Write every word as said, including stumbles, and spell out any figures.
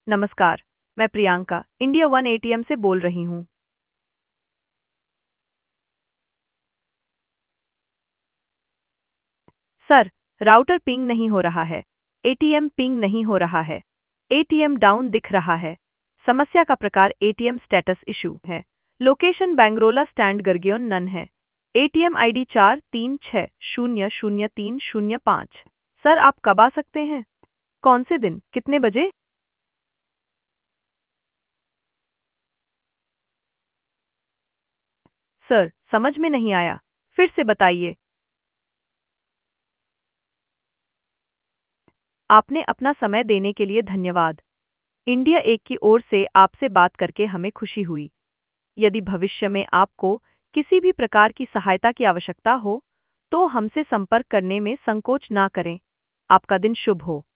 नमस्कार। मैं Priyanka India one ATM से बोल रही हूँ। सर, राउटर पिंग नहीं हो रहा है। एटीएम पिंग नहीं हो रहा है। एटीएम डाउन दिख रहा है। समस्या का प्रकार एटीएम स्टेटस इशू है। लोकेशन बैंगरोला स्टैंड गर्गियोन नन है। एटीएम आईडी चार तीन छः शून्य शून्य तीन शून्य पाँच। सर, आप कब आ सकते हैं? कौन से दिन, कितने बजे? सर, समझ में नहीं आया। फिर से बताइए। आपने अपना समय देने के लिए धन्यवाद। इंडिया एक की ओर से आपसे बात करके हमें खुशी हुई। यदि भविष्य में आपको किसी भी प्रकार की सहायता की आवश्यकता हो, तो हमसे संपर्क करने में संकोच ना करें। आपका दिन शुभ हो।